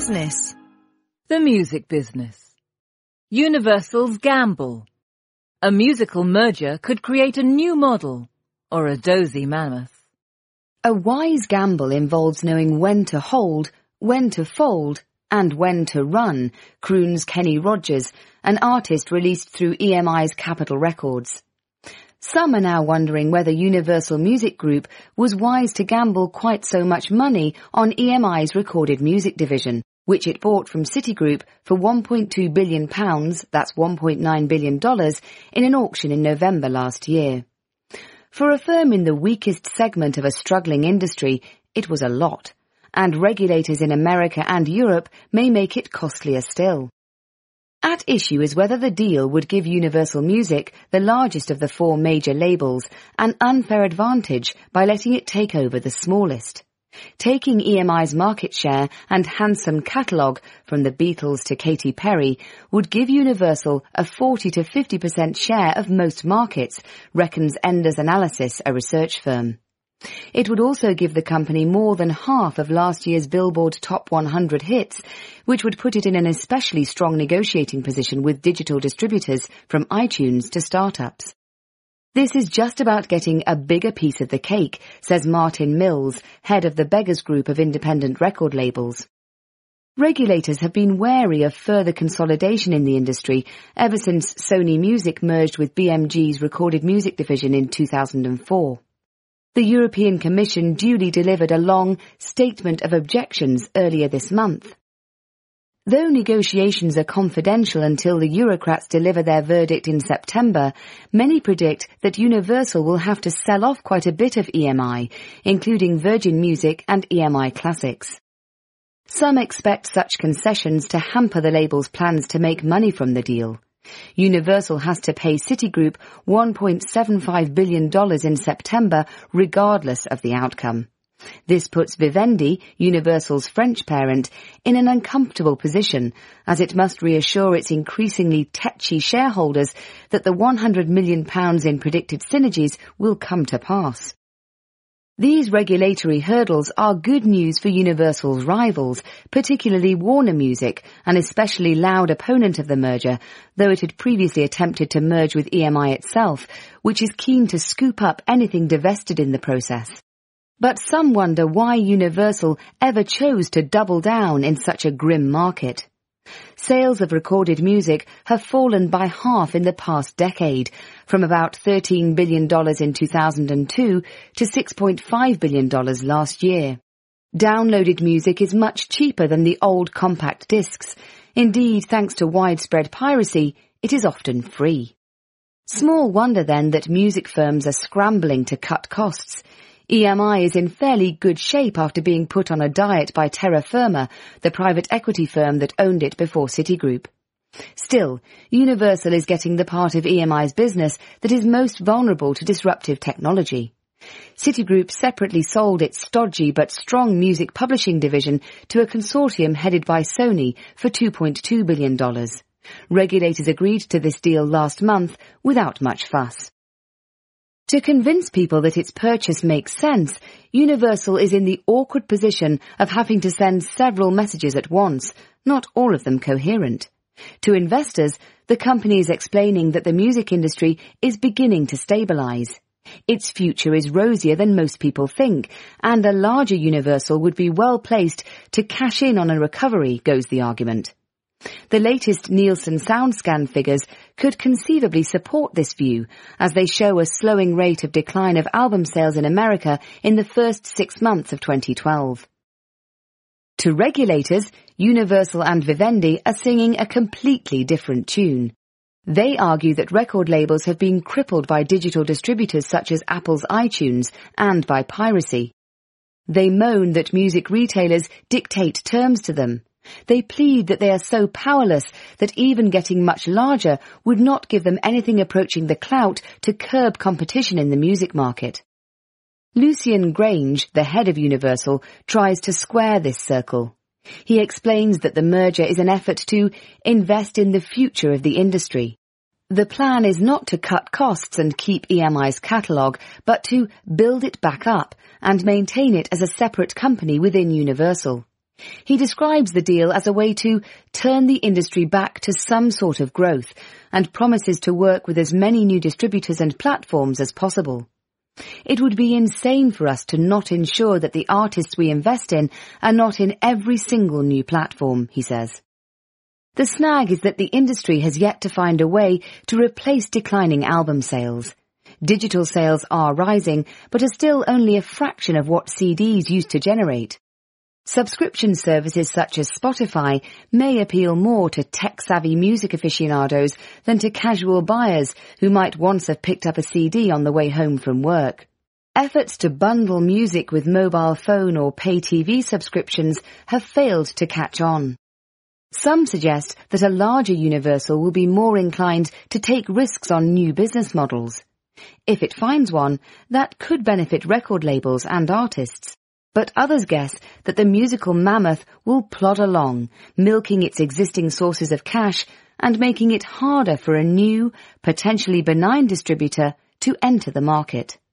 business. The music business. Universal's gamble. A musical merger could create a new model, or a dozy mammoth. A wise gamble involves knowing when to hold, when to fold, and when to run, croons Kenny Rogers, an artist released through EMI's Capitol Records. Some are now wondering whether Universal Music Group was wise to gamble quite so much money on EMI's recorded music division, which it bought from Citigroup for £1.2 billion, that's $1.9 billion, in an auction in November last year. For a firm in the weakest segment of a struggling industry, it was a lot, and regulators in America and Europe may make it costlier still. At issue is whether the deal would give Universal Music, the largest of the four major labels, an unfair advantage by letting it take over the smallest. Taking EMI's market share and handsome catalogue, from the Beatles to Katy Perry, would give Universal a 40 to 50% share of most markets, reckons Enders Analysis, a research firm. It would also give the company more than half of last year's Billboard Top 100 hits, which would put it in an especially strong negotiating position with digital distributors from iTunes to startups. This is just about getting a bigger piece of the cake, says Martin Mills, head of the Beggars Group of independent record labels. Regulators have been wary of further consolidation in the industry ever since Sony Music merged with BMG's recorded music division in 2004. The European Commission duly delivered a long statement of objections earlier this month. Though negotiations are confidential until the Eurocrats deliver their verdict in September, many predict that Universal will have to sell off quite a bit of EMI, including Virgin Music and EMI Classics. Some expect such concessions to hamper the label's plans to make money from the deal. Universal has to pay Citigroup $1.75 billion in September, regardless of the outcome. This puts Vivendi, Universal's French parent, in an uncomfortable position, as it must reassure its increasingly tetchy shareholders that the £100 million in predicted synergies will come to pass. These regulatory hurdles are good news for Universal's rivals, particularly Warner Music, an especially loud opponent of the merger, though it had previously attempted to merge with EMI itself, which is keen to scoop up anything divested in the process. But some wonder why Universal ever chose to double down in such a grim market. Sales of recorded music have fallen by half in the past decade, from about $13 billion in 2002 to $6.5 billion last year. Downloaded music is much cheaper than the old compact discs. Indeed, thanks to widespread piracy, it is often free. Small wonder then that music firms are scrambling to cut costs. EMI is in fairly good shape after being put on a diet by Terra Firma, the private equity firm that owned it before Citigroup. Still, Universal is getting the part of EMI's business that is most vulnerable to disruptive technology. Citigroup separately sold its stodgy but strong music publishing division to a consortium headed by Sony for $2.2 billion. Regulators agreed to this deal last month without much fuss. To convince people that its purchase makes sense, Universal is in the awkward position of having to send several messages at once, not all of them coherent. To investors, the company is explaining that the music industry is beginning to stabilize. Its future is rosier than most people think, and a larger Universal would be well placed to cash in on a recovery, goes the argument. The latest Nielsen SoundScan figures could conceivably support this view, as they show a slowing rate of decline of album sales in America in the first 6 months of 2012. To regulators, Universal and Vivendi are singing a completely different tune. They argue that record labels have been crippled by digital distributors such as Apple's iTunes and by piracy. They moan that music retailers dictate terms to them. They plead that they are so powerless that even getting much larger would not give them anything approaching the clout to curb competition in the music market. Lucian Grange, the head of Universal, tries to square this circle. He explains that the merger is an effort to invest in the future of the industry. The plan is not to cut costs and keep EMI's catalogue, but to build it back up and maintain it as a separate company within Universal. He describes the deal as a way to turn the industry back to some sort of growth and promises to work with as many new distributors and platforms as possible. It would be insane for us to not ensure that the artists we invest in are not in every single new platform, he says. The snag is that the industry has yet to find a way to replace declining album sales. Digital sales are rising, but are still only a fraction of what CDs used to generate. Subscription services such as Spotify may appeal more to tech-savvy music aficionados than to casual buyers who might once have picked up a CD on the way home from work. Efforts to bundle music with mobile phone or pay TV subscriptions have failed to catch on. Some suggest that a larger Universal will be more inclined to take risks on new business models. If it finds one, that could benefit record labels and artists. But others guess that the musical mammoth will plod along, milking its existing sources of cash and making it harder for a new, potentially benign distributor to enter the market.